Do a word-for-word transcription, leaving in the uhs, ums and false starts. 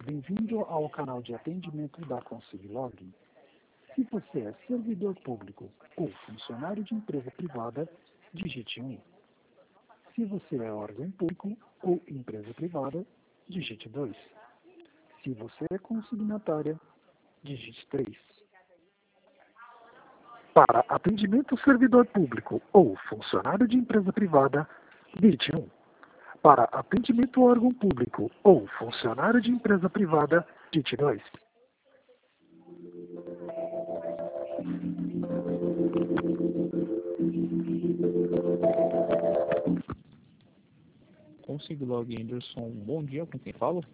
Bem-vindo ao canal de atendimento da Consiglog. Se você é servidor público ou funcionário de empresa privada, digite um. Se você é órgão público ou empresa privada, digite dois. Se você é consignatária, digite três. Para atendimento servidor público ou funcionário de empresa privada, digite um. Para atendimento órgão público ou funcionário de empresa privada, digite dois. Consiglog Anderson, bom dia, com quem falo?